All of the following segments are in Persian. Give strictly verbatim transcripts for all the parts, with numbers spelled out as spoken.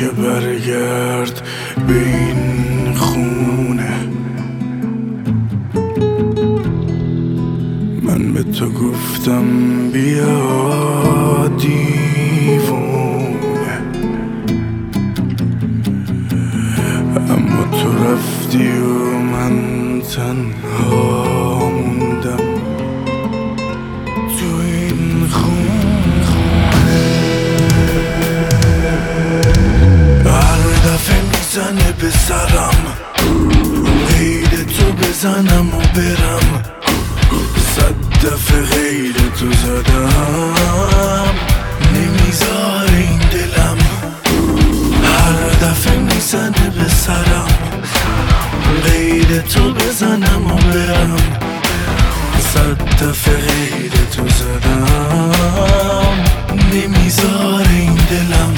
برگرد به این خونه. من به تو گفتم بیا دیوونه، اما تو رفتی و من تنها موندم تو این خونه. هر دفعه میزنه به سرم غیر تو بزنم و برم، صد دفعه غیر تو زدم نمیذار این دلم. هر دفعه میزنه به سرم غیر تو بزنم و برم، صد دفعه غیر تو زدم نمیذار این دلم.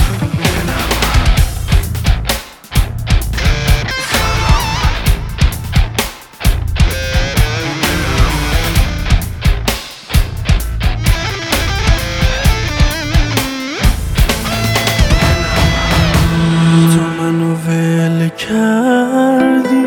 کردی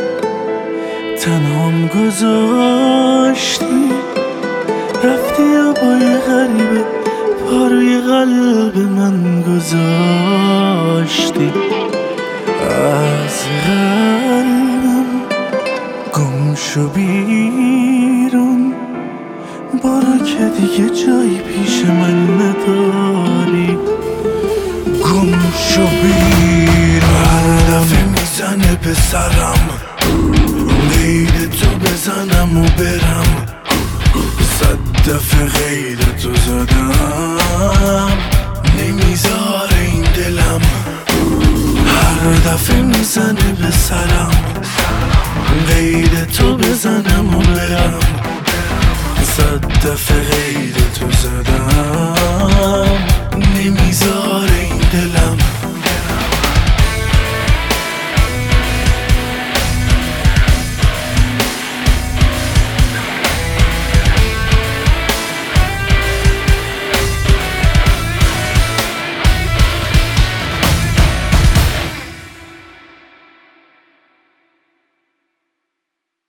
تنهام گذاشتی، رفتی یا با یه غریبه پا روی قلب من گذاشتی. از قلبم گم شو بیرون، برو که دیگه جایی پیش من نداری. گم شو بیرون. هر دفعه میزنه به سرم غیر تو بزنم و برم، صد دفعه غیر تو زدم نمیذار این دلم. هر دفعه میزنه به سرم غیر تو بزنم و برم، صد دفعه غیر تو زدم